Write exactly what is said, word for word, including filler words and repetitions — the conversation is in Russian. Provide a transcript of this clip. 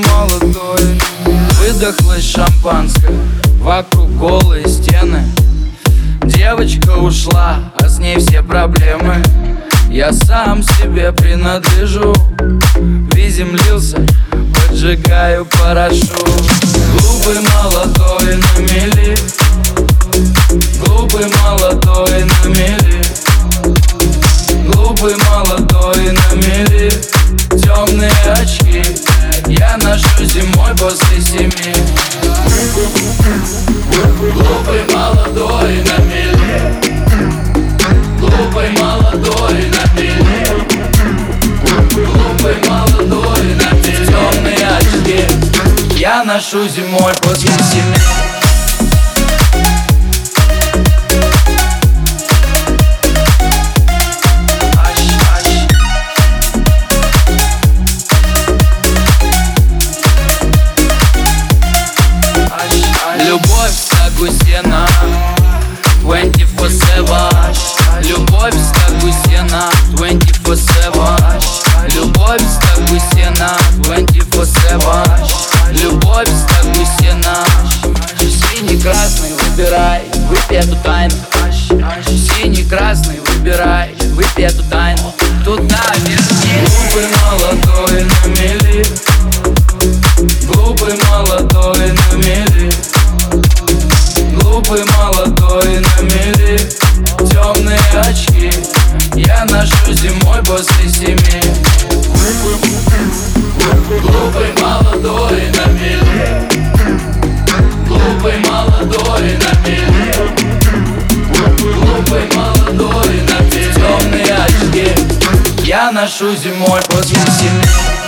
молодой, выдохлось шампанское, вокруг голые стены. Девочка ушла, а с ней все проблемы. Я сам себе принадлежу, приземлился, поджигаю парашют. Глупый молодой на мели, глупый молодой на мели, глупый молодой на мели. Темные очки я ношу зимой после семи. Глупый молодой на мели, глупый молодой на мели, глупый молодой на мели. Темные очки я ношу зимой после семи. Любовь Сагусена, двадцать четыре семь. Любовь Сагусена, двадцать четыре семь. Любовь Сагусена, двадцать четыре семь. Любовь Сагусена. Синий-красный выбирай, выпей эту тайну. Синий-красный выбирай, выпей эту тайну. Туда верни. Глупый молодой на мели, глупый молодой на мели, глупый молодой на мели. Темные очки я ношу зимой после семи. Глупый молодой на мели, глупый молодой на мели, глупый молодой на мели. Темные очки я ношу зимой после семи.